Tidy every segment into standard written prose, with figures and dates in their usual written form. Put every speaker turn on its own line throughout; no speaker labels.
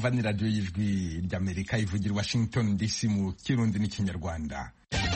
mwumva ni radiyo y'ijwi ry'Amerika ivugira Washington DC mu Kirundi n'Ikinyarwanda.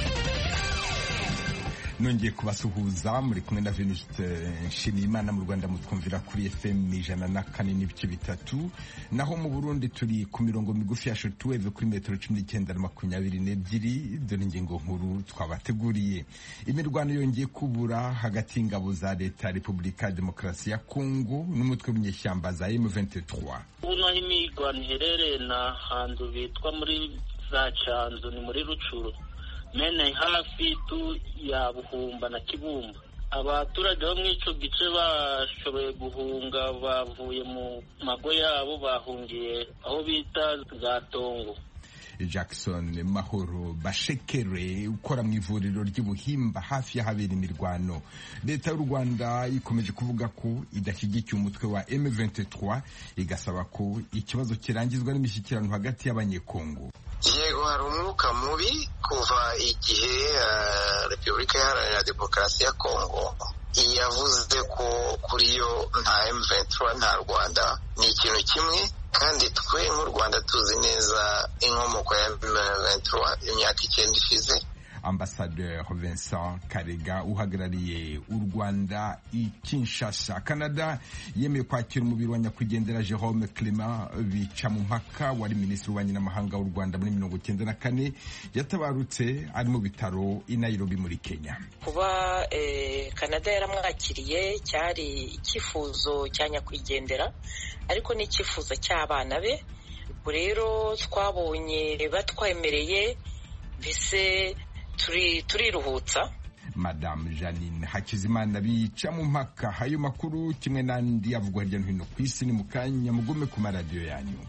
Nongeye kubasuhuza muri kumwe na Venuste Nshimiyimana. Mu Rwanda mutwumvira kuri FM 104.3, naho mu Burundi turi ku mirongo migufi ya shortwave kuri metero 19 na 22. Dore ingingo nkuru twabateguriye. Imirwano yongeye kubura hagati y'ingabo za leta Repubulika ya Demokarasi ya Kongo n'umutwe w'inyeshyamba za M23.
Uno imirwano iherereye na hantu bitwa muri za Canzu, ni muri Rucuru, mene hafi tu ya Buhumba na Kibumba. Abaturage bo mw'ico gice bashoboye guhunga, bavuye mu mago yabo, bahungiye aho bita za Tongo.
Jackson Mahoro Bashekere ukora mu ivuriro ry'Ubuhimba hafi y'ahabera imirwano. Leta y'u Rwanda ikomeje kuvuga ko idashyigikiye umutwe wa M23, igasaba ko ikibazo kirangizwa n'imishyikirano hagati y'Abanyekongo.
Yego, hari umwuka mubi kuva igihe Repubulika Iharanira Demokarasi ya Kongo yavuze ko kuri yo nta M23 nta Rwanda. Ni ikintu kimwe, kandi twe nk'u Rwanda tuzi neza inkomoko ya M23 imyaka 9 ishize.
Ambassadeur Vincent Karega uhagarariye u Rwanda i Kinshasa. Canada yemeye kwakira umubiri wa nyakwigendera Jérôme Clément Bicamumpaka wari minisitiri w'ububanyi n'amahanga w'u Rwanda muri 1994, yatabarutse ari mu bitaro i Nairobi muri Kenya.
Kuba Canada yaramwakiriye cyari icyifuzo cya nyakwigendera, ariko n'icyifuzo cy'abana be. Rero twabonye batwemereye, mbese turiruhutsa.
Madame Janine Hakizimana Bicamumpaka. Hayo makuru kimwe n'andi avugwa hirya no hino ku isi ni mukanya, mugume ku maradiyo yanyu.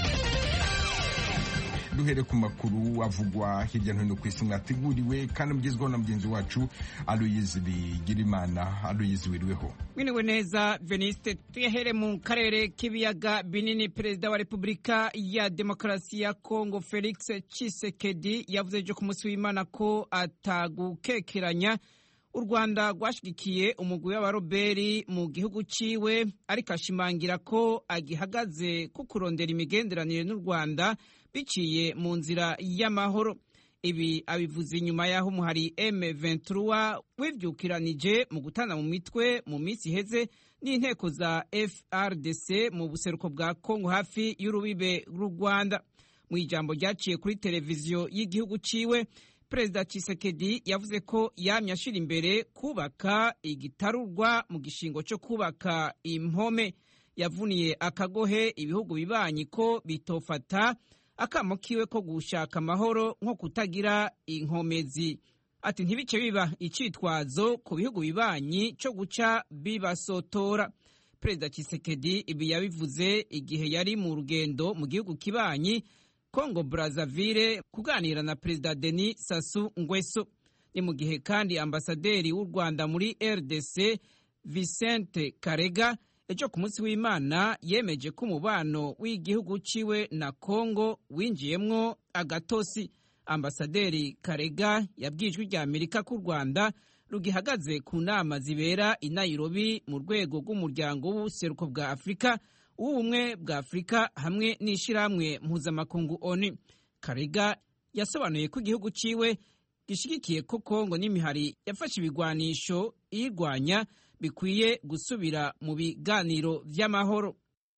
Duhere ku makuru avugwa hirya no hino ku isi mwateguriwe kandi mugezweho na mugenzi wacu Aloyizi Bigirimana. Aloyizi, wiriweho?
Mwiriwe neza Veniste. Tuyahere mu karere k'ibiyaga binini. Perezida wa Repubulika ya Demokarasi ya Kongo Felix Tshisekedi yavuze ejo ku munsi w'Imana ko atagukekeranya u Rwanda rwashigikiye umugwi w'abaroberi mu gihugu ciwe, ariko ashimangira ko agihagaze ku kurondera imigenderanire n'u Rwanda biciye mu nzira y'amahoro. Ibi abivuze inyuma y'aho umuhari M23 wivyukiranije mu gutana mu mitwe mu minsi iheze n'inteko za FRDC mu buseruko bwa Kongo hafi y'urubibe rw'u Rwanda. Mu ijambo ryaciye kuri televiziyo y'igihugu ciwe, Perezida Tshisekedi yavuze ko yamye ashira imbere kubaka igitarurwa mu gishingo cyo kubaka impome. Yavuniye akagohe ibihugu bibanyi ko bitofata akamo kiwe ko gushaka amahoro nko kutagira inkomezi. Ati ntibice biba icitwazo ku bihugu bibanyi cyo guca bibasotora. Perezida Tshisekedi ibi yabivuze igihe yari mu rugendo mu gihugu kibanyi Congo Brazzaville kuganira na Perezida Denis Sassou Nguesso. Ni mu gihe kandi ambasaderi w'u Rwanda muri RDC Vicente Karega ejo ku munsi w'Imana yemeje ko umubano w'igihugu ciwe na Kongo winjiyemwo agatosi. Ambasaderi Karega yabwijwe rya Amerika ko u Rwanda rugihagaze ku nama zibera i Nairobi mu rwego rw'umuryango w'ubuseruko bwa Afurika, ubumwe bwa Afurika hamwe n'ishirahamwe mpuzamakungu ONU. Karega yasobanuye ko igihugu ciwe gishigikiye ko Kongo n'imihari yafashe ibigwanisho irwanya bikwiye gusubira mu biganiro vy'amahoro.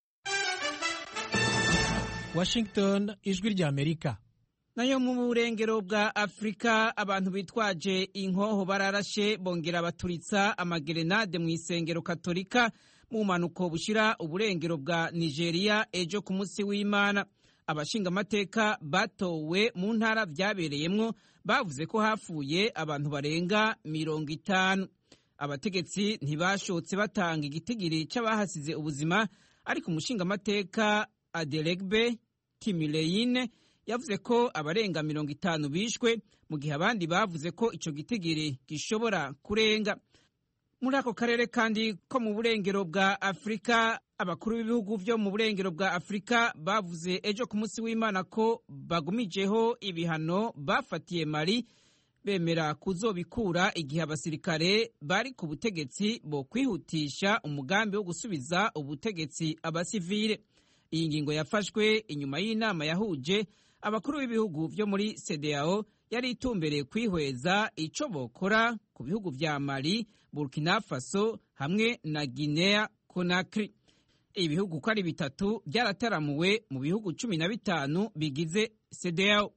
Washington, ijwi rya Amerika.
Nayo mu burengero bwa Afrika, abantu bitwaje inkoho bararashe bongera baturitsa amagerenade mu isengero Katolika mu manuko bushira uburengero bwa Nigeria ejo ku munsi w'Imana. Abashinga amateka batowe mu ntara vyabereyemwo bavuze ko hapfuye abantu barenga 50. Abategetsi ntibashotse batanga igitigiri c'abahasize ubuzima, ariko umushinga amateka Adelegbe Timileyine yavuze ko abarenga 50 bishwe, mu gihe abandi bavuze ko ico gitigiri gishobora kurenga. Muri ako karere kandi ko mu burengero bwa Afrika, abakuru b'ibihugu vyo mu burengero bwa Afrika bavuze ejo ku munsi w'Imana ko bagumijeho ibihano bafatiye Mali, bemera kuzobikura igihe abasirikare bari ku butegetsi bo kwihutisha umugambi wo gusubiza ubutegetsi abasivile. iyi ngingo yafashwe inyuma y'inama yahuje abakuru b'ibihugu byo muri CEDEAO yari itumbereye kwihweza ico bokora ku bihugu vya Mali, Burkina Faso hamwe na Guinea Conakry. Ibihugu uko ari bitatu byarataramuwe mu bihugu 15 bigize CEDEAO.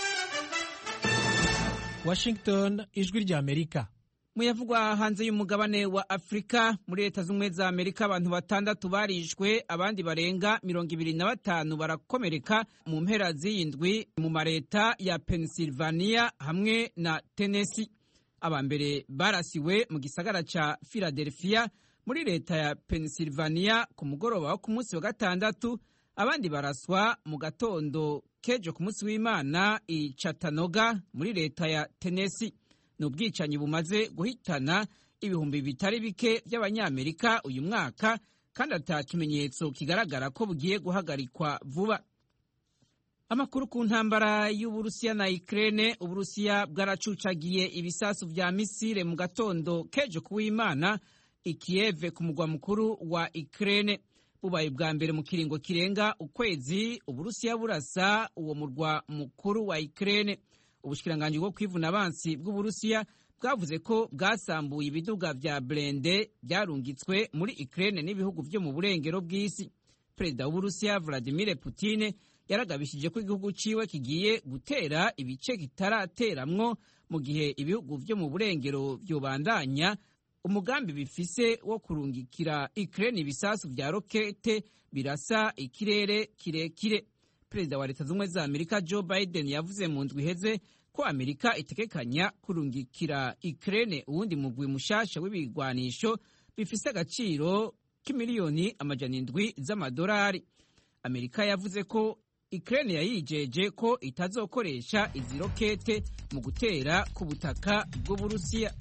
Washington, ijwi rya Amerika.
Muyavugwa hanze y'umugabane wa Afrika, muri Leta z'Ubumwe za Amerika abantu 6 barishwe, abandi barenga 25 barakomereka mu mpera z'indwi mu mareta ya Pennsylvania hamwe na Tennessee. Abambere barasiwe mu gisagara ca Philadelphia muri leta ya Pennsylvania ku mugoroba wo ku munsi wa gatandatu, abandi baraswa mu gatondo kejo ku munsi w'Imana i Chattanooga muri leta ya Tennessee. N'ubwicanyi bumaze guhitana ibihumbi bitari bike by'Abanyamerika uyu mwaka, kandi ata kimenyetso kigaragara ko bugiye guhagarikwa vuba. Amakuru ku ntambara y'Uburusiya na Ukraine. Uburusiya bwaracucagiye ibisasu vya misile mu gatondo kejo ku w'Imana i Kiev ku mugwa mukuru wa Ukraine. Bubaye bwa mbere mu kiringo kirenga ukwezi Uburusiya burasa uwo murwa mukuru wa Ukraine. Ubushikiranganji bwo kwivuna abansi bw'Uburusiya bwavuze ko bwasambuye ibiduga vya blende byarungitswe muri Ukraine n'ibihugu vyo mu burengero bw'isi. Perezida w'Uburusiya Vladimir Putin yaragabishije ko igihugu ciwe kigiye gutera ibice kitarateramwo mu gihe ibihugu vyo mu burengero vyobandanya umugambi bifise wo kurungikira Ukraine ibisasu vya rokete birasa ikirere kirekire. Perezida wa Leta z'Ubumwe za Amerika Joe Biden yavuze mu ndwi iheze ko Amerika itekekanya kurungikira Ukraine uwundi mugwi mushasha w'ibigwanisho bifise agaciro k'imiliyoni $700 z'amadolari. Amerika yavuze ko Ukraine yayijeje ko itazokoresha izi rokete mu gutera ku butaka bw'Uburusiya.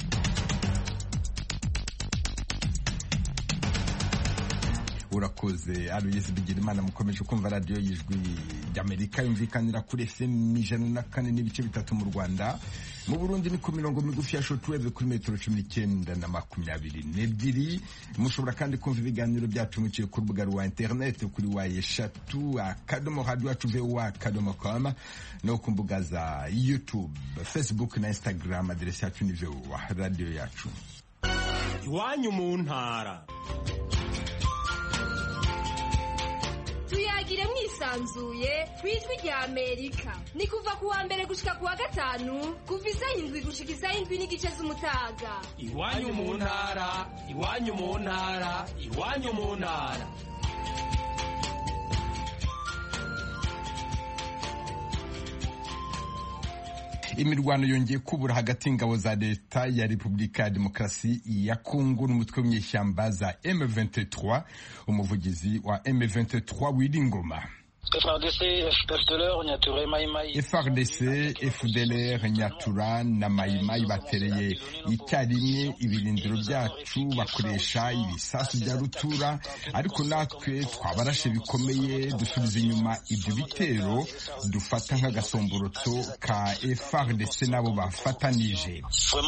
Urakoze Aloyes Bigirimana. Mukomeje kumva radio y'ijwi ry'Amerika yumvikanira kuri FM 104.3 mu Rwanda. Mu Burundi ni ku mirongo migufi ya shortwave kuri metero 19 na 22. Mushobora kandi kumva ibiganiro byacu muciye ku rubuga rwa internet kuri wa3.radio@voa.com no ku mbuga za YouTube, Facebook na Instagram. Aderesi yacu ni VOA radio yacu.
Iwanyu mu ntara.
Tuyagire mwisanzuye kwijwi rya Amerika. Ni kuva ku wa mbere gushika ku wa gatanu kuva isaha 7 gushika isaha 7 n'igice z'umutaga.
Iwanyu mu ntara, iwanyu mu ntara, iwanyu mu ntara.
Imirwano yongeye kubura hagati y'ingabo za leta ya Repubulika ya Demokarasi ya Kongo n'umutwe w'ishyamba za M23. Umuvugizi wa M23 Wiringoma: FARDC, FDLR, Nyatura na Maimai batereye icyarimwe ibirindiro byacu bakoresha ibisasu bya rutura, ariko natwe twabarashe bikomeye dusubiza inyuma ibyo bitero dufata nk'agasomborotso ka FARDC nabo bafatanije.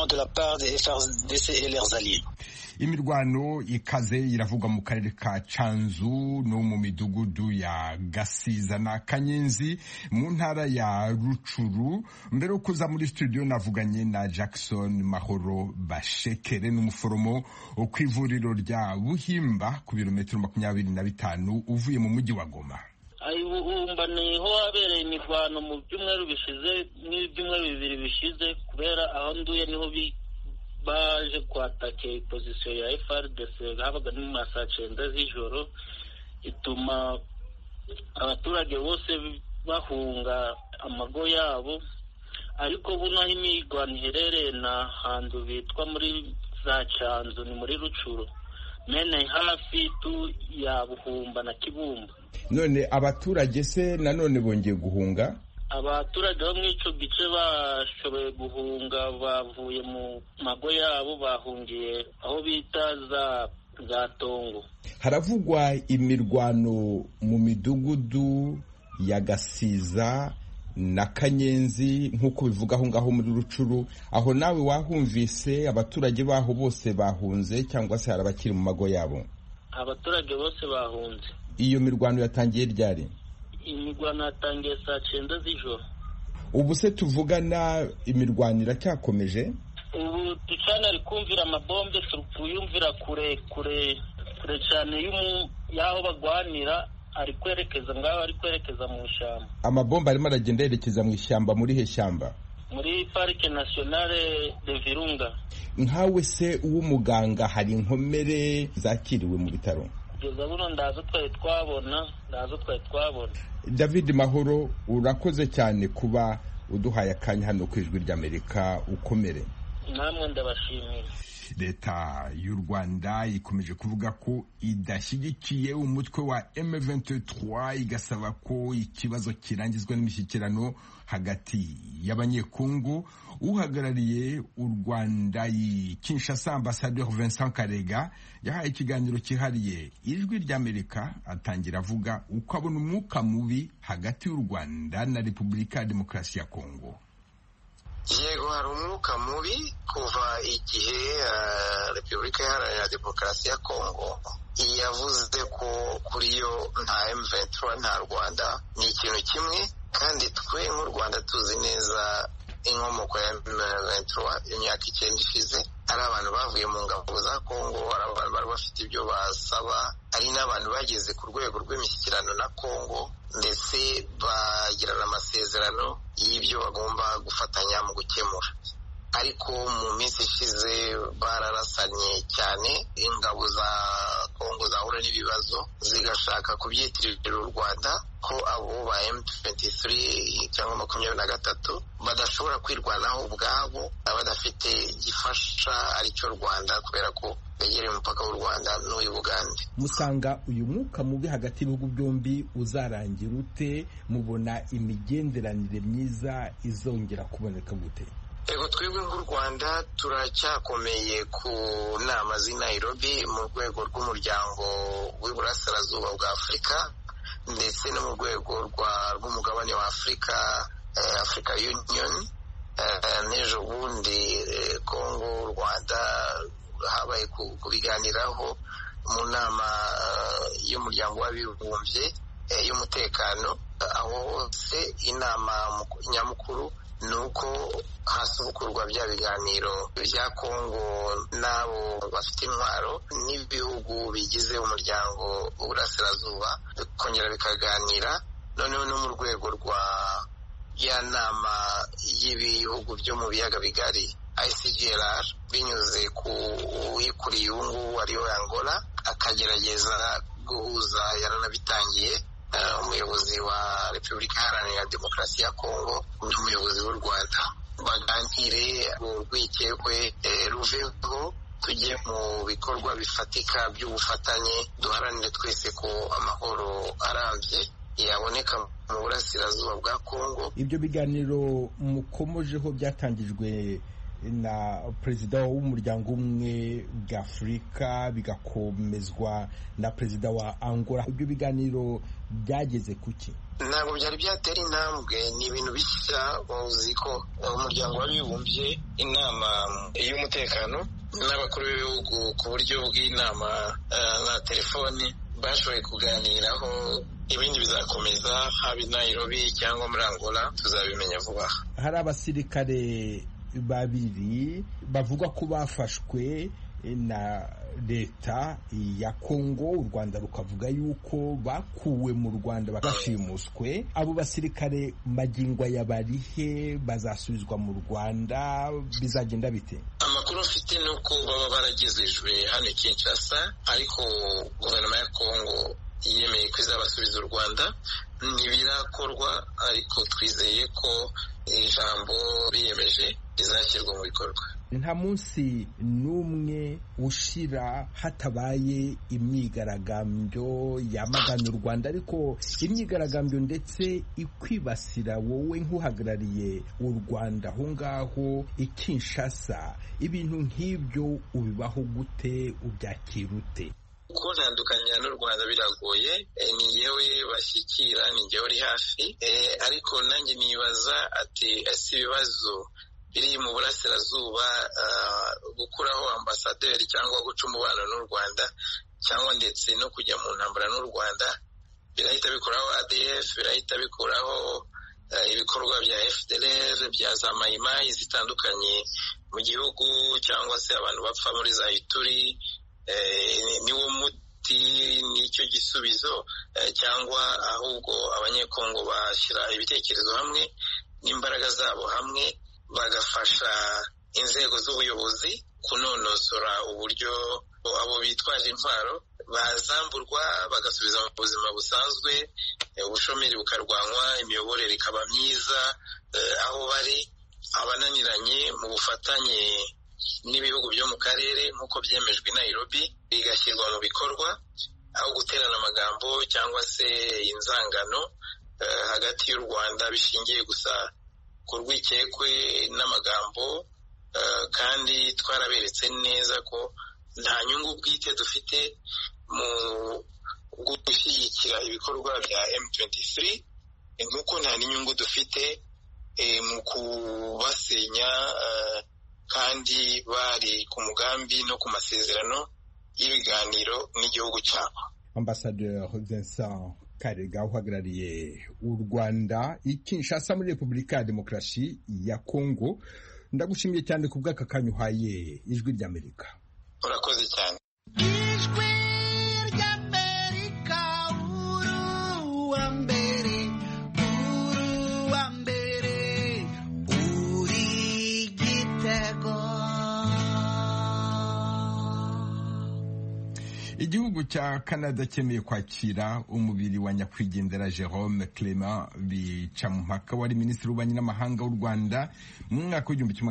Imirwano ikaze iravugwa mu karere ka Canzu no mu midugudu ya Gasiza na Kanyenzi mu ntara ya Rucuru. Mbere yo kuza muri studio navuganye na Jackson Mahoro Bashekere, n'umuforomo ku ivuriro rya Buhimba ku birometero 25 uvuye mu mujyi wa Goma.
Ayibumba niho habereye imirwano mu byumweru bishize, n'ibyumweru bibiri bishize, kubera aho nduye niho baje kwatake position ya FARDC habaga mu masaha 9 z'ijoro, ituma abaturage bose bahunga amago yabo. Ariko buno aho imirwano iherereye na hantu bitwa muri za Canzu, ni muri Rucuru, mene hafi tu ya Buhumba na Kibumba.
None abaturage se nanone bongeye guhunga?
Abaturage bo mw'ico gice bashoboye guhunga, bavuye mu mago yabo, bahungiye aho bita za Tongo.
Haravugwa imirwano mu midugudu ya Gasiza na Kanyenzi nk'uko bivuga aho ngaho muri Rucuru. Aho nawe wahumvise abaturage baho bose bahunze cyangwa se harabakiri mu mago yabo?
Abaturage bose bahunze.
iyo mirwano yatangiye ryari?
Imirwano yatangiye saa 9 z'ijoro.
Ubu se tuvugana imirwano iracyakomeje?
Ubu ducana ari kumvira amabombe, tuyumvira kure cyane y'aho bagwanira, ari kwerekeza ngaho, ari kwerekeza mu ishyamba.
Amabombe arimo aragenda yerekeza mu ishyamba. Muri he shyamba?
Muri Parike Nationale de Virunga.
Nkawe se w'umuganga, hari inkomere zakiriwe mu bitaro?
Kugeza buno ndazo twari twabona.
David Mahoro, urakoze cyane kuba uduhaye akanya hano ku Ijwi ry'Amerika. Ukomere.
Namwe ndabashimiye.
Leta y'u Rwanda ikomeje kuvuga ko idashyigikiye umutwe wa M23, igasaba ko ikibazo kirangizwa n'imishyikirano hagati y'abanyekongo. Uhagarariye u Rwanda i Kinshasa, Ambassadeur Vincent Karega, yahaye ikiganiro cyihariye Ijwi ry'Amerika, atangira avuga uko abona umwuka mubi hagati y'u Rwanda na Repubulika ya Demokarasi ya Kongo.
Yego, hari umwuka mubi kuva igihe Repubulika Iharanira Demokarasi ya Kongo yavuze ko kuri yo nta M23 nta Rwanda. Ni ikintu kimwe, kandi twe nk'u Rwanda tuzi neza inkomoko ya M23. Imyaka 9 ishize ari abantu bavuye mu ngabo za Kongo, ari abantu bari bafite ibyo basaba, ari n'abantu bageze ku rwego rw'imishyikirano na Kongo, ndetse bagirana amasezerano y'ibyo bagomba gufatanya mu gukemura. Ariko mu minsi ishize bararasanye cyane, ingabo za Kongo zahura n'ibibazo zigashaka kubyitirira u Rwanda ko abo ba M23 cyangwa 23 badashobora kwirwanaho ubwabo, badafite gifasha aricyo Rwanda, kubera ko begereye umupaka w'u Rwanda n'uyu Bugande.
Musanga uyu mwuka mubi hagati y'ibihugu byombi uzarangira ute? Mubona imigenderanire myiza izongera kuboneka gute?
Ego, twebwe nk'u Rwanda turacyakomeye ku nama z'i Nairobi mu rwego rw'umuryango w'iburasirazuba bwa Afurika, ndetse no mu rwego rw'umugabane wa Afurika, Africa Union. N'ejo bundi Kongo, u Rwanda habaye kubiganiraho mu nama y'umuryango w'abibumbye y'umutekano, aho hose inama nyamukuru nuko hasubukurwa bya biganiro bya Kongo n'abo bafite intwaro n'ibihugu bigize umuryango w'uburasirazuba, kongera bikaganira noneho no mu rwego rwa ya nama y'ibihugu byo mu biyaga bigari ICGLR, binyuze ku uyikuriye ubu ngubu ariyo Angola, akagerageza guhuza, yaranabitangiye, umuyobozi wa Repubulika Iharanira Demokarasi ya Kongo n'umuyobozi w'u Rwanda, baganire urwikekwe ruveho, tujye mu bikorwa bifatika by'ubufatanye, duharanire twese ko amahoro arambye yaboneka mu burasirazuba bwa Kongo.
Ibyo biganiro mukomojeho byatangijwe na perezida w'umuryango umwe bwa Afurika, bigakomezwa na perezida wa Angola. Ibyo biganiro byageze kuki?
Ntabwo byari byatera intambwe, ni ibintu bishya. Uzi ko umuryango w'abibumbye, inama y'umutekano n'abakuru b'ibihugu ku buryo bw'inama na telefoni bashoboye kuganiraho. Ibindi bizakomeza, haba i Nairobi cyangwa muri Angola, tuzabimenya vuba.
Hari abasirikare babiri bavuga ko bafashwe na leta ya Kongo, u Rwanda rukavuga yuko bakuwe mu Rwanda bagashimuswe. Abo basirikare magingo yabarihe, bazasubizwa mu Rwanda, bizagenda bite?
Amakuru mfite nuko baba baragezejwe hano i Kinshasa, ariko guverinoma ya Kongo yemeye ko izabasubiza u Rwanda. Ntibirakorwa, ariko twizeye ko ijambo biyemeje rizashyirwa mu bikorwa.
Nta munsi n'umwe ushira hatabaye imyigaragambyo yamagana u Rwanda, ariko imyigaragambyo ndetse ikwibasira wowe nk'uhagarariye u Rwanda aho ngaho i Kinshasa. Ibintu nk'ibyo ubibaho gute, ubyakira ute?
Kuntandukanya n'u Rwanda biragoye, ni yewe bashyikira, ni yewe uri hafi, ariko nanjye nibaza ati ese ibibazo biri mu burasirazuba, gukuraho ambasaderi cyangwa guca umubano n'u Rwanda cyangwa ndetse no kujya mu ntambara n'u Rwanda birahita bikuraho ADF, birahita bikuraho ibikorwa bya FDLR, bya za mayimayi zitandukanye mu gihugu, cyangwa se abantu bapfa muri za Ituri. Niwo muti, nicyo gisubizo, cyangwa ahubwo abanyekongo bashyira ibitekerezo hamwe n'imbaraga zabo hamwe bagafasha inzego z'ubuyobozi kunonosora uburyo abo bitwaje intwaro bazamburwa bagasubiza mu buzima busanzwe, ubushomeri bukarwanywa, imiyoborere ikaba myiza aho bari, abananiranye mu bufatanye n'ibihugu byo mu karere nk'uko byemejwe i Nairobi bigashyirwa mu bikorwa, aho guterana amagambo cyangwa se inzangano hagati y'u Rwanda bishingiye gusa ku rwikekwe n'amagambo, kandi twaraberetse neza ko nta nyungu bwite dufite mu gushyigikira ibikorwa bya M23, nk'uko nta n'inyungu dufite mu kubasenya kandi bari ku mugambi no ku masezerano y'ibiganiro n'igihugu cyabo.
Ambassadeur Vincent Karega uhagarariye u Rwanda i Kinshasa muri Repubulika ya Demokarasi ya Kongo, ndagushimiye cyane ku bw'aka kanya uhaye Ijwi ry'Amerika.
Urakoze cyane.
Ijwi ry'Amerika, uruwa mbere, uri Gitego.
Igihugu cya Canada cyemeye kwakira umubiri wa nyakwigendera Jerome Clement Bicamumpaka wari minisitiri w'ububanyi n'amahanga w'u Rwanda mu mwaka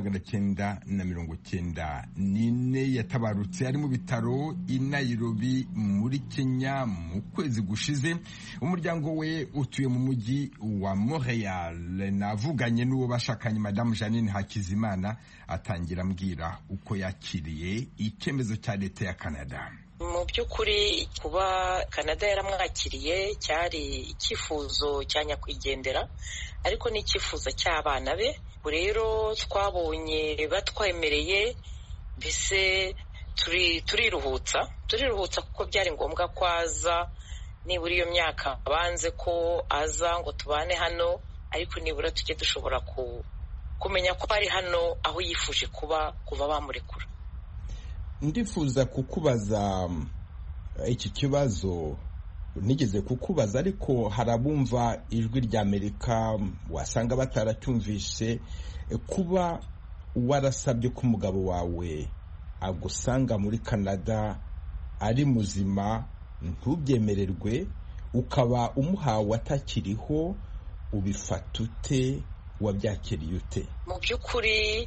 w'1994. Yatabarutse ari mu bitaro i Nairobi muri Kenya mu kwezi gushize. Umuryango we utuye mu mujyi wa Montreal. Navuganye n'uwo bashakanye Madame Janine Hakizimana atangira ambwira uko yakiriye icyemezo cya leta ya Canada.
Mu by'ukuri kuba Canada yaramwakiriye cyari icyifuzo cya nyakwigendera, ariko n'icyifuzo cy'abana be. Rero twabonye batwemereye, mbese turiruhutsa kuko byari ngombwa ko aza, nibura iyo myaka banze ko aza ngo tubane hano, ariko nibura tujye dushobora kumenya ko ari hano aho yifuje kuba kuva bamurekura.
Ndifuza kukubaza iki kibazo nigeze kukubaza, ariko harabumva Ijwi ry'Amerika wasanga bataracyumvise. Kuba warasabye ko umugabo wawe agusanga muri Canada ari muzima ntubyemererwe, ukaba umuhawe atakiriho, ubifata ute? Wabyakiriye ute?
Mu by'ukuri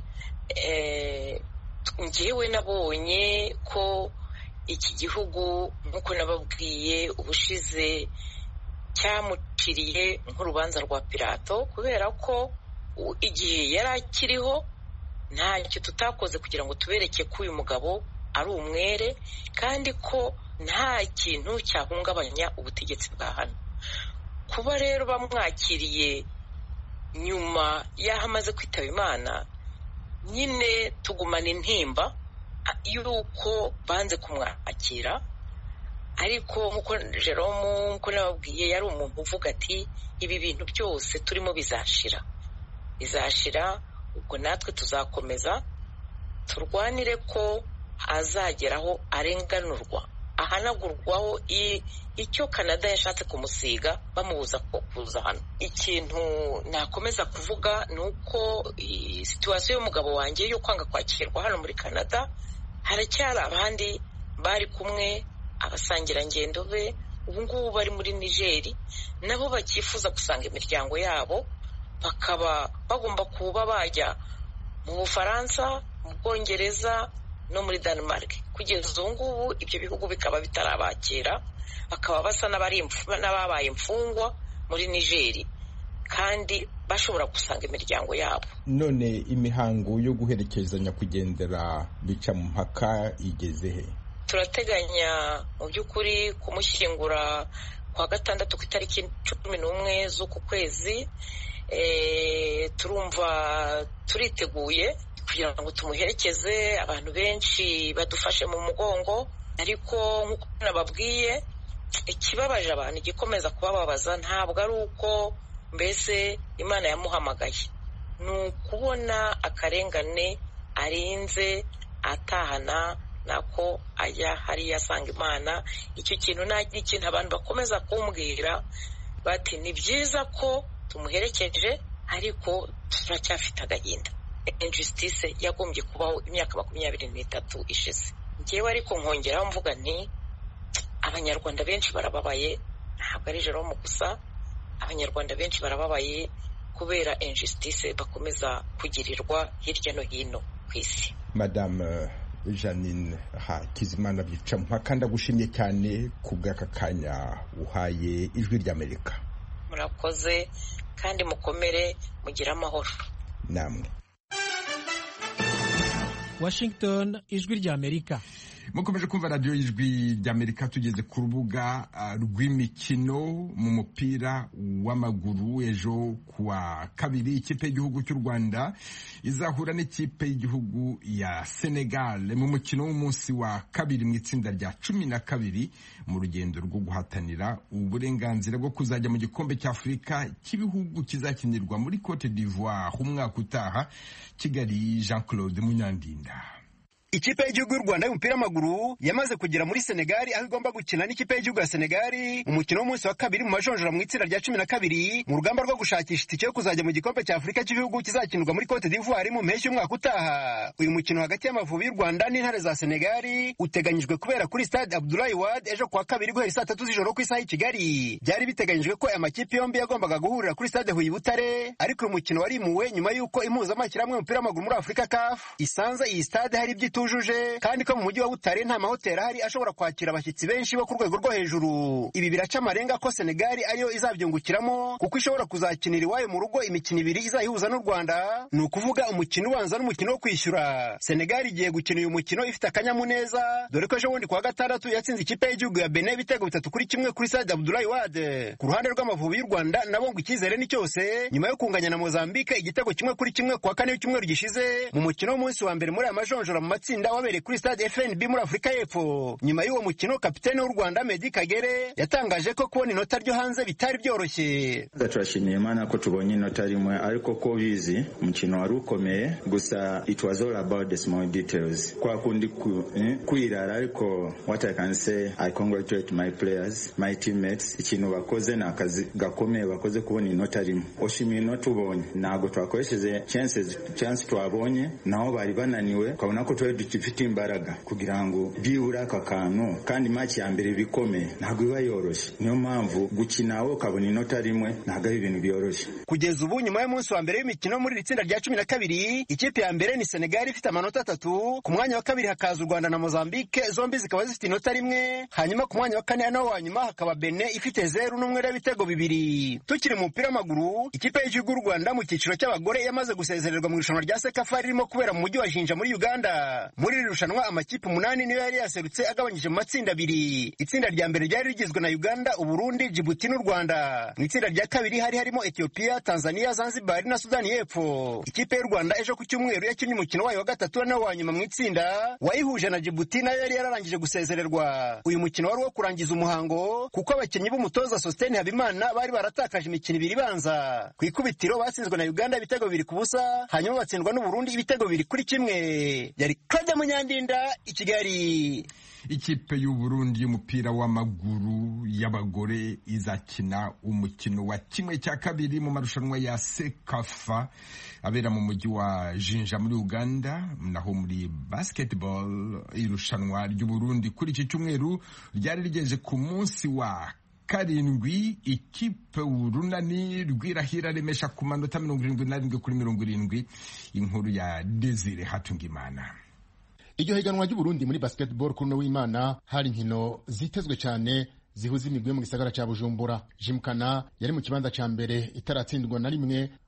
njyewe nabonye ko iki gihugu nk'uko nababwiye ubushize cyamuciriye nk'urubanza rwa Pilato, kubera ko igihe yari akiriho ntacyo tutakoze kugira ngo tubereke ko uyu mugabo ari umwere, kandi ko nta kintu cyahungabanya ubutegetsi bwa hano. Kuba rero bamwakiriye nyuma y'aho amaze kwitaba Imana, nyine tugumana intimba y'uko banze kumwakira. Ariko nk'uko Jerome nk'uko nababwiye yari umuntu uvuga ati ibi bintu byose turimo bizashira, ubwo natwe tuzakomeza turwanire ko azageraho arenganurwa, ahanagurwaho icyo Canada yashatse kumusiga bamubuza kuza hano. Ikintu nakomeza kuvuga ni uko situwasiyo y'umugabo wanjye yo kwanga kwakirwa hano muri Canada, haracyari abandi bari kumwe, abasangirangendo be ubu ngubu bari muri Niger, nabo bakifuza gusanga imiryango yabo, bakaba bagomba kuba bajya mu Bufaransa, mu Bwongereza no muri Denmark. Kugeza ubu ngubu ibyo bihugu bikaba bitarabakira, bakaba basa n'ababaye imfungwa muri Niger, kandi bashobora gusanga imiryango yabo.
None imihango yo guherekeza nyakwigendera Bicamumpaka igeze he?
Turateganya mu by'ukuri kumushyingura kwa gatandatu ku itariki 11 z'uku kwezi. Turumva turiteguye kugira ngo tumuherekeze, abantu benshi badufashe mu mugongo, ariko nk'uko nababwiye ikibabaje abantu igikomeza kubababaza ntabwo ari uko mbese Imana yamuhamagaye, ni ukubona akarengane arinze atahana nako ajya hariya asanga Imana. icyo kintu ni ikintu abantu bakomeza kumbwira bati ni byiza ko tumuherekeje ariko turacyafite agahinda. Injustice yagombye kubaho imyaka 23 ishize. Njyewe ariko nkongeraho mvuga nti abanyarwanda benshi barababaye, ntabwo ari Jerome gusa, abanyarwanda benshi barababaye kubera injustice bakomeza kugirirwa hirya no hino ku isi.
Madame Jeannine Hakizimana Bicamumpaka, ndagushimye cyane ku bw'aka kanya uhaye Ijwi ry'Amerika.
Murakoze kandi mukomere, mugira amahoro
namwe.
Washington, Ijwi ry'Amerika.
Mukomeje kumva radio y'Ijwi ry'Amerika. Tugeze ku rubuga rw'imikino mu mupira w'amaguru. Ejo kuwa kabiri ikipe y'igihugu cy'u Rwanda izahura n'ikipe y'igihugu ya Senegal mu mukino w'umunsi wa kabiri mu itsinda rya 12 mu rugendo rwo guhatanira uburenganzira bwo kuzajya mu gikombe cya Afurika cy'ibihugu kizakinirwa muri Cote d'Ivoire umwaka utaha. Kigali, Jean Claude Munyandinda.
Ikipe y'igihugu y'u Rwanda y'umupira w'amaguru yamaze kugera muri Senegal, aho igomba gukina n'ikipe y'igihugu ya Senegal umukino w'umunsi wa kabiri mu majonjora mu itsinda rya 12 mu rugamba rwo gushakisha itike yo kuzajya mu gikombe cya Afurika cy'ibihugu kizakinirwa muri Cote d'Ivoire mu mpeshyi y'umwaka utaha. Uyu mukino hagati y'Amavubi y'u Rwanda n'intare za Senegal uteganyijwe kubera kuri Stade Abdoulaye Wade ejo kuwa kabiri guhera saa 3 z'ijoro ku isaha i Kigali. Byari biteganyijwe ko amakipe yombi yagombaga guhurira kuri Stade Huye Butare, ariko uyu mukino warimuwe nyuma y'uko impuzamashyirahamwe y'umupira w'amaguru muri Afurika CAF isanze iyi stade hari ibyitujuje, kandi ko mu mujyi wa Butare nta mahoteli ahari ashobora kwakira abashyitsi benshi bo ku rwego rwo hejuru. Ibi biraca amarenga ko Senegal ariyo izabyungukiramo kuko ishobora kuzakinira iwayo mu rugo imikino ibiri izayihuza n'u Rwanda, ni ukuvuga umukino ubanza n'umukino wo kwishyura. Senegal igiye gukina uyu mukino ifite akanyamuneza, dore ko ejo bundi kuwa gatandatu yatsinze ikipe y'igihugu ya Benin ibitego 3-1 kuri Stade Abdoulaye Wade. Ku ruhande rw'Amavubi y'u Rwanda nabo ngo icyizere ni cyose nyuma yo kunganya na Mozambique igitego 1-1 kuwa kane w'icyumweru gishize mu mukino w'umunsi wa mbere muri aya majonjora mu matsinda wabereye kuri Stade FNB muri Afurika y'Epfo. Nyuma y'uwo mukino kapiteni w'u Rwanda Meddie Kagere yatangaje ko kubona inota ryo hanze bitari byoroshye.
Turashimiye Imana ko tubonye inota rimwe, ariko ko bizi umukino wari ukomeye, gusa it was all about the small details. Kwa kundi kwirara, ariko what I can say, I congratulate my players, my teammates. Ikintu bakoze na akazi gakomeye bakoze kubona inota rimwe. Oshimiye inota ubonye, ntago twakoresheje chance twabonye, naho bari bananiwe, ukabona ko twari dufite imbaraga kugira ngo byibura aka kantu, kandi match ya mbere bikomeye ntabwo iba yoroshye. Niyo mpamvu gukinawo ukabona inota rimwe ntabwo ari ibintu byoroshye.
Kugeza ubu nyuma y'umunsi wa mbere w'imikino muri itsinda rya 12, ikipe ya mbere ni Senegal ifite amanota 3, ku mwanya wa kabiri hakaza u Rwanda na Mozambique, zombi zikaba zifite inota rimwe, hanyuma ku mwanya wa kane naho wa nyuma hakaba Benin ifite 0 n'umwe y'ibitego 2. Tukiri mu mupira w'amaguru, ikipe y'igihugu y'u Rwanda mu cyiciro cy'abagore yamaze gusezererwa mu irushanwa rya Sekafa ririmo kubera mu mujyi wa Jinja muri Uganda. Muri iri rushanwa amakipe 8 niyo yari yaserutse agabanyije mu matsinda 2. Itsinda rya mbere ryari rigizwe na Uganda, Uburundi, Djibouti n'u Rwanda. Mu itsinda rya kabiri hari harimo Ethiopia, Tanzania, Zanzibar na Sudani y'Epfo. Ikipe y'u Rwanda ejo ku cyumweru yakinnye umukino wayo wa gatatu na wa nyuma mu itsinda wayihuje na Djibouti, nayo yari yararangije gusezererwa. Uyu mukino wari wo kurangiza umuhango kuko abakinnyi b'umutoza Sostene Habimana bari baratakaje imikino 2 ibanza. Ku ikubitiro batsinzwe na Uganda ibitego 2-0, hanyuma batsindwa n'u Burundi ibitego 2-1. Yari Claude Munyandinda i Kigali.
Ikipe y'u Burundi y'umupira w'amaguru y'abagore izakina umukino wa 1/2 mu marushanwa ya Sekafa abera mu mujyi wa Jinja muri Uganda. Naho muri basketball irushanwa ry'u Burundi kuri iki cyumweru ryari rigeje ku munsi wa karindwi. Ikipe urunani rwirahira remesha ku manota 77 kuri 70. Inkuru ya Desire Hatungimana.
Iryo higanwa ry'u Burundi muri basketball kuno w'Imana hari inkino zitezwe cyane zihuza imigwi mu gisagara ca Bujumbura. Jimkana yari mu kibanza ca mbere itaratsindwa na rimwe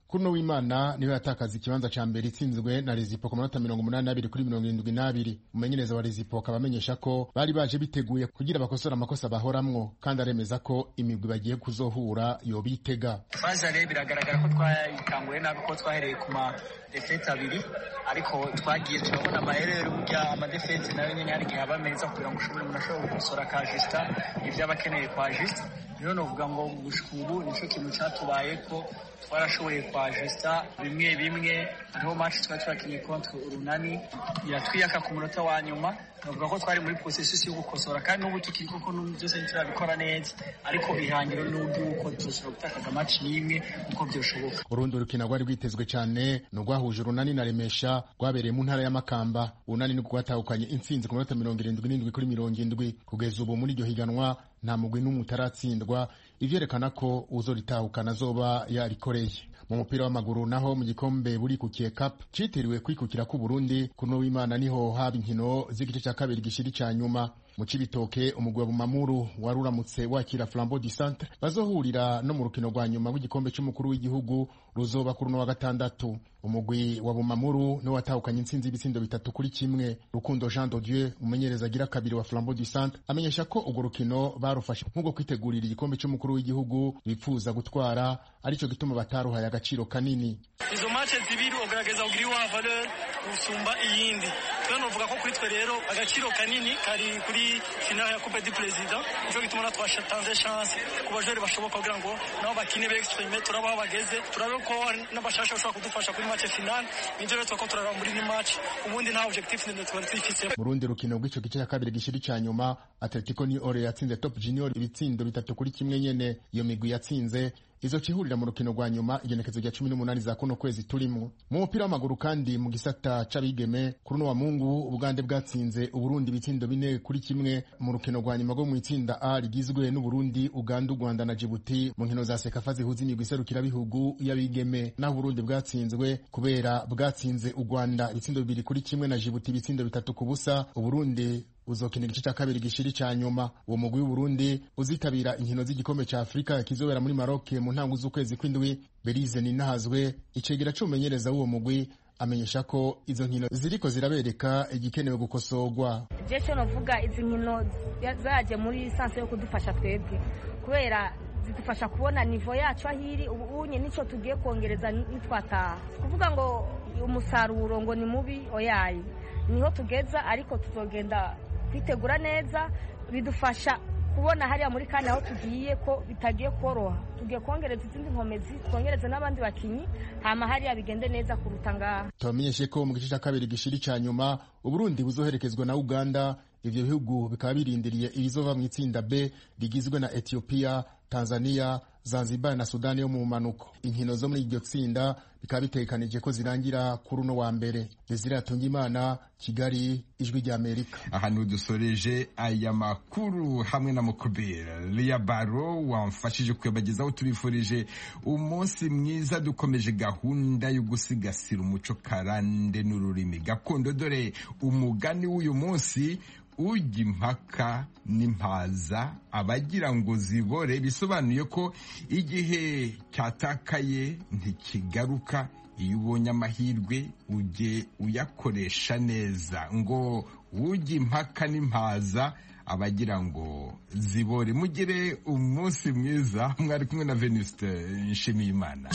kuri no w'Imana niwe yatakaza ikibanza ca mbere itsinzwe na Rezipo ku manota 82 kuri 72. Umumenyereza wa Rezipo akabamenyesha ko bari baje biteguye kugira bakosora amakosa bahoramwo, kandi aremeza ko imigwi bagiye kuzohura yobitega.
Fazare biragaragara ko twayitanguye nabi, ko twahereye ku ma defense abiri, ariko twagiye turabona amaherero burya amadefense nayo nyene hari gihe aba meza kugira ngo ushobore munashobora gukosora ka Justin ivyo abakeneye kwa Justin. Rero novuga ngo gushikubu nico kintu cyatubaye ko twarashoboye kwa Justin bimwe bimwe. Hariho match twari twakinye contre Urunani iratwiyaka ku munota wa nyuma, novuga ko twari muri processus yo gukosora, kandi n'ubu tukiri koko byose turabikora neza, ariko ihangiro n'uko tuzoshobora gutakaza match n'imwe uko byoshoboka.
Urundi rukina rwari rwitezwe cyane no rwahuje Urunani na Remesha rwabereye mu ntara ya Makamba. Urunani ni rwatahukanye intsinzi ku minota 77 kuri 70. Kugeza ubu muri iryo higanwa nta mugwi n'umwe utaratsindwa, ivyerekana ko uzoritahukana zoba yarikoreye. Mu mupira w'amaguru naho mu gikombe buri kukiye cup citiriwe kwikukira ku Burundi, kuno w'Imana niho haba inkino z'igice cya kabiri gishiri cya nyuma. Mu Cibitoke umugwi wa Bumamuru waruramutse wakira Flambeau du Centre bazohurira no mu rukino rwa nyuma w'igikombe cy'umukuru w'igihugu ruzoba kuri no wa gatandatu. Umugwi wa Bumamuru no watahukanye intsinzi ibitsindo 3-1. Rukundo Jean de Dieu umumenyereza agira kabiri wa Flambeau du Centre amenyesha ko urwo rukino barufashe nk'uko kwitegurira igikombe cy'umukuru w'igihugu bifuza gutwara, arico gituma bataruhaye agaciro kanini.
Izo match zibiri ugerageza kugira wa valeur usumba iyindi. Twe novuga ko kuri twe rero agaciro kanini kari kuri finale ya Coupe du Président, nico gituma natwashatanze chance ku bajore bashoboka kugira ngo nabo bakine be exprimer turabaho bageze, turabe ko n'abashasha bashobora kudufasha kuri match finale. Nivyo rero twako turaraba muri ni match, ubundi nta objectif ni twifise.
Mu rundi rukino rw'ico gice cya kabiri gishiri cya nyuma Atletico New Orleans yatsinze Top Junior ibitsindo 3-1 nyene. Iyo migwi yatsinze izo cihurira mu rukino rwa nyuma igenekezo rya 18 za kuno kwezi turimo. Mu mupira w'amaguru kandi mu gisata c'abigeme kuri no wa Mungu Ubugande bwatsinze Uburundi ibitsindo 4-1 mu rukino rwa nyuma rwo mu itsinda A rigizwe n'u Burundi, Uganda, Rwanda na Djibouti mu nkino za Sekafa zihuza imigwi iserukira bihugu y'abigeme. Naho Burundi bwatsinzwe kubera bwatsinze u Rwanda ibitsindo 2-1 na Djibouti ibitsindo 3-0. Uburundi uzokina igice cya kabiri gishiri cya nyuma. Uwo mugwi w'Uburundi uzitabira inkino z'igikombe cya Afrika kizobera muri Maroc mu ntango z'ukwezi kw'indwi. Berize Ninahazwe icegera c'umumenyereza w'uwo mugwi amenyesha ko izo nkino ziriko zirabereka igikenewe gukosorwa.
Jesho novuga izi nkino zaje muri sanse yo kudufasha twebwe, kubera zidufasha kubona nivo yacu ahiri ubunye nico tugiye kongereza nitwataha. Kuvuga ngo umusaruro ngo ni mubi oyayi, niho tugeza, ariko tuzogenda kwitegura neza. Bidufasha kubona hariya muri kandi aho tugiye ko bitagiye koroha, tugiye kongereza izindi nkomezi, twongereze n'abandi bakinyi, hama hariya bigende neza kuruta ngaha.
Tubamenyeshe ko mu gice cya kabiri gishiri cya nyuma Uburundi buzoherekezwa na Uganda. Ivyo bihugu bikaba birindiriye ibizova mu itsinda B rigizwe na Ethiopia, Tanzania, Zanzibar na Sudani yo mu manuko. Inkino zo muri iryo tsinda bikaba bitekanije ko zirangira kuri uno wa mbere. Desire Atungimana, Kigali, Ijwi rya Amerika.
Ahantu dusoreje aya makuru hamwe na Mukubira Lia Baro wamfashije kuyabagezaho. Tubifurije umunsi mwiza, dukomeje gahunda yo gusigasira umuco karande n'ururimi gakondo. Dore umugani w'uyu munsi: ujya impaka n'impaza abagira ngo zibore. Bisobanuye ko igihe cyatakaye ntikigaruka. Iyo ubonye amahirwe ujye uyakoresha neza. Ngo ujya impaka n'impaza abagira ngo zibore. Mugire umunsi mwiza. Mwari kumwe na Venuste Nshimiyimana.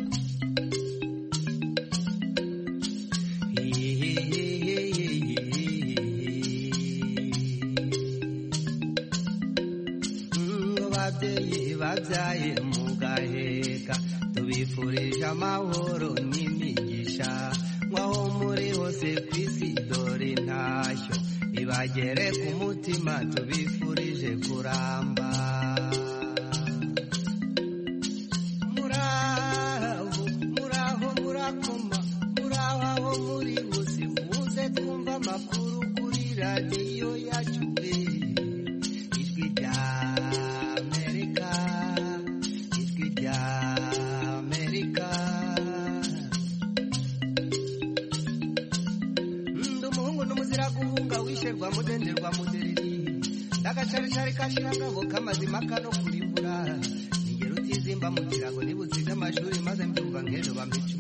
Babyaye mugaheka tubifurije amahoro n'imigisha, mwaho muri hose kw'isi dore ntashyo ibagere ku mutima, tubifurije kuramba. Muraho muraho murakoma, muraho aho muri hose muze twumva amakuru kuri radiyo yacu Ijwi rya mudenderwa mudereri ndagacaricari kashirangabo kamazima kano kurimbura, ningero utizimba mu kirago nibusize amashuri maze mbyumva nk'ejo bampica